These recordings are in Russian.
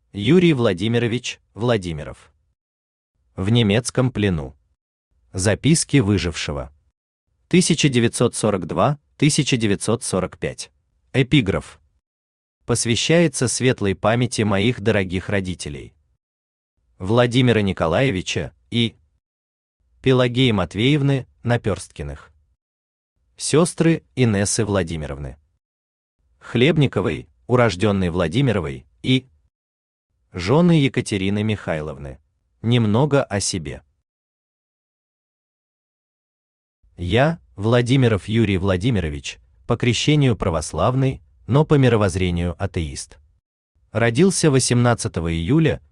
Юрий Владимирович Владимиров. В немецком плену. Записки выжившего. 1942-1945. Эпиграф. Посвящается светлой памяти моих дорогих родителей. Владимира Николаевича и Пелагеи Матвеевны Наперсткиных. Сестры Инессы Владимировны Хлебниковой, урожденной Владимировой, и жены Екатерины Михайловны. Немного о себе. Я, Владимиров Юрий Владимирович, по крещению православный, но по мировоззрению атеист. Родился 18 июля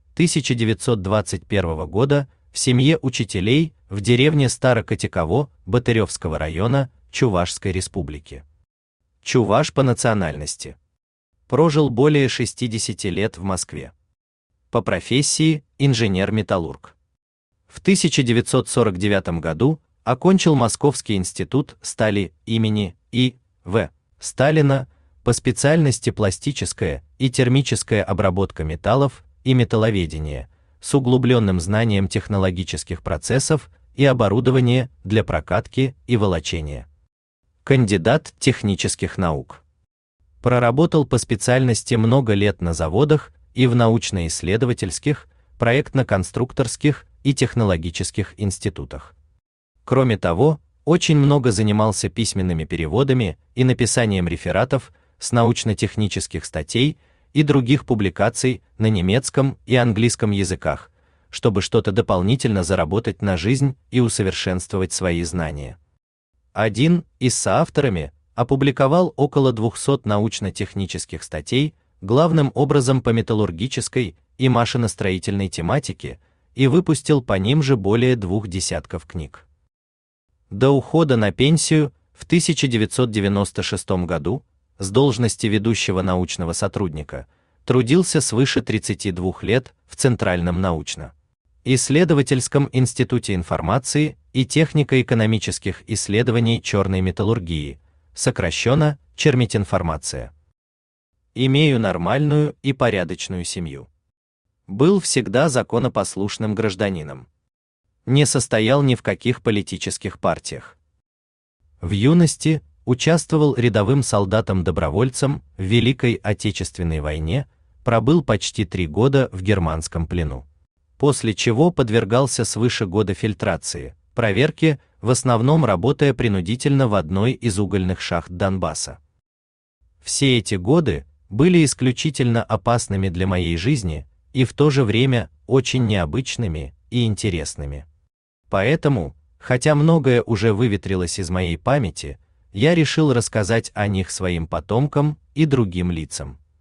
1921 года в семье учителей в деревне Старокотяково Батыревского района Чувашской республики. Чуваш по национальности. Прожил более 60 лет в Москве. По профессии инженер-металлург. В 1949 году окончил Московский институт стали имени И.В. Сталина по специальности пластическая и термическая обработка металлов и металловедение с углубленным знанием технологических процессов и оборудования для прокатки и волочения. Кандидат технических наук. Проработал по специальности много лет на заводах и в научно-исследовательских, проектно-конструкторских и технологических институтах. Кроме того, очень много занимался письменными переводами и написанием рефератов с научно-технических статей и других публикаций на немецком и английском языках, чтобы что-то дополнительно заработать на жизнь и усовершенствовать свои знания. Один из соавторами опубликовал около 200 научно-технических статей, главным образом по металлургической и машиностроительной тематике, и выпустил по ним же более 20 книг. До ухода на пенсию в 1996 году с должности ведущего научного сотрудника трудился свыше 32 лет в Центральном научно-исследовательском институте информации и технико-экономических исследований черной металлургии, сокращенно Черметинформация. Имею нормальную и порядочную семью. Был всегда законопослушным гражданином. Не состоял ни в каких политических партиях. В юности участвовал рядовым солдатом-добровольцем в Великой Отечественной войне, пробыл почти 3 года в германском плену. После чего подвергался свыше года фильтрации, проверке, в основном работая принудительно в одной из угольных шахт Донбасса. Все эти годы были исключительно опасными для моей жизни и в то же время очень необычными и интересными. Поэтому, хотя многое уже выветрилось из моей памяти, я решил рассказать о них своим потомкам и другим лицам.